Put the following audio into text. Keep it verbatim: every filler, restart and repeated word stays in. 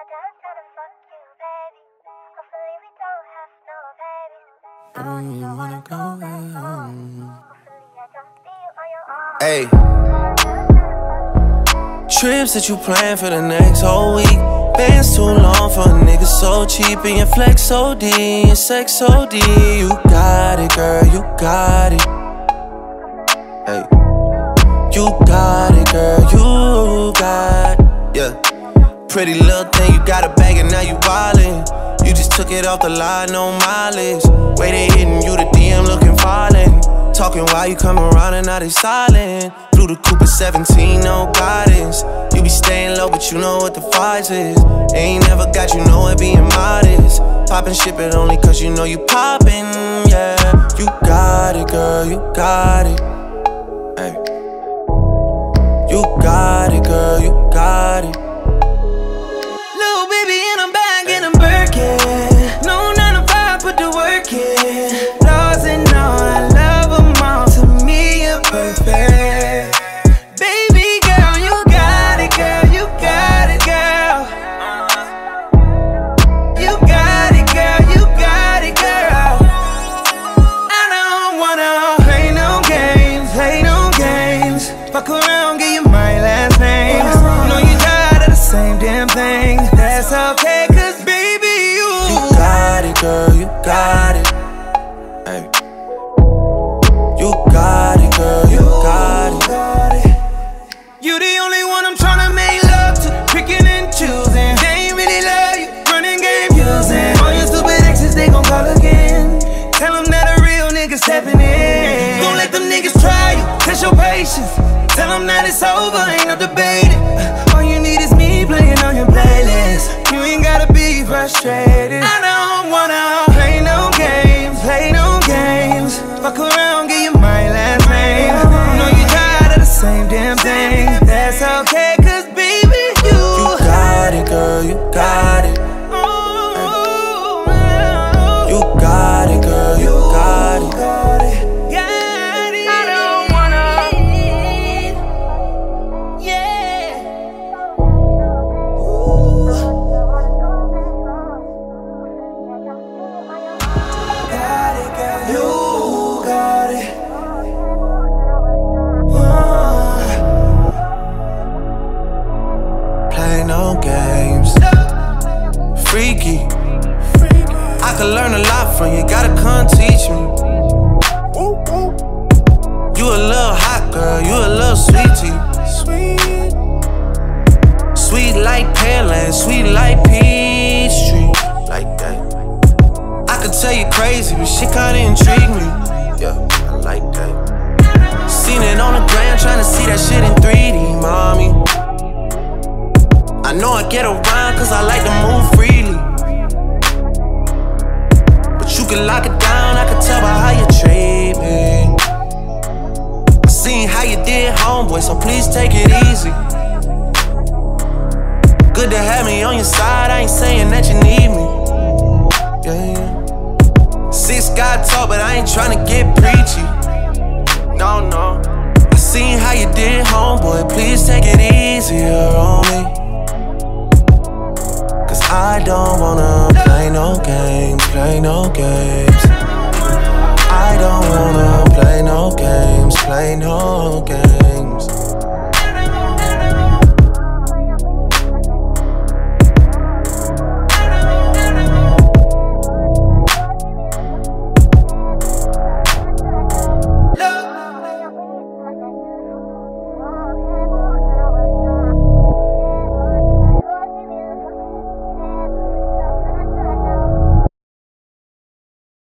Hey, trips that you plan for the next whole week. Bands too long for a nigga so cheap. And your flex O D, and sex O D. You got it, girl, you got it. Hey, you got it, girl, you got it. Yeah, pretty little thing, you got a bag and now you wildin'. You just took it off the line, no mileage. Way they hitting you, the D M looking violent. Talking while you come around and now they silent. Flew the Cooper seventeen, no guidance. You be staying low, but you know what the price is. Ain't never got you know it being modest. Poppin' ship it only cause you know you poppin', yeah. You got it, girl, you got it. Hey. You got it, girl, you got it. Little baby in a bag and a Birkin. No nine to five, put the work in. Laws and all, I love them all. To me, you're perfect. Baby girl, you got it, girl, you got it, girl. You got it, girl, you got it, girl. I don't wanna play no games, play no games. Fuck around, give you my last name. You know you tired of the same damn thing. That's okay, cause baby, you You got it, girl, you got it. Hey. You got it, girl, you got it. You the only one I'm tryna make love to, picking and choosing. They ain't really love you, running game using. All your stupid exes, they gon' call again. Tell them that a real nigga stepping in. Don't let them niggas try you, test your patience. Tell them that it's over, ain't no debating. All you need is me playing on your playlist. You ain't gotta be frustrated. I don't wanna play no games, play no games. Fuck around, give you my last name. You know you tired of the same damn thing. That's okay, cause baby, you You got it, girl, you got it. You got it, girl, you got it. got it. I don't wanna, yeah. Got it, girl, you got it. Play no games. Freaky. I could learn a lot from you, gotta come teach me. You a little hot girl, you a little sweetie. Sweet. Sweet like Pearland, sweet like Peachtree. Like that. I could tell you crazy, but shit kinda intrigue me. Yeah, I like that. Seen it on the gram, tryna see that shit in three D, mommy. I know I get around cause I like to move freely. But you can lock it down, I can tell by how you treat me. I seen how you did, homeboy, so please take it easy. Good to have me on your side, I ain't saying that you need me. Yeah, yeah. Six God talk, but I ain't tryna get preachy. No, no. I seen how you did, homeboy, please take it easier on me. Cause I don't wanna play no games, play no games. I don't wanna play no games, play no games.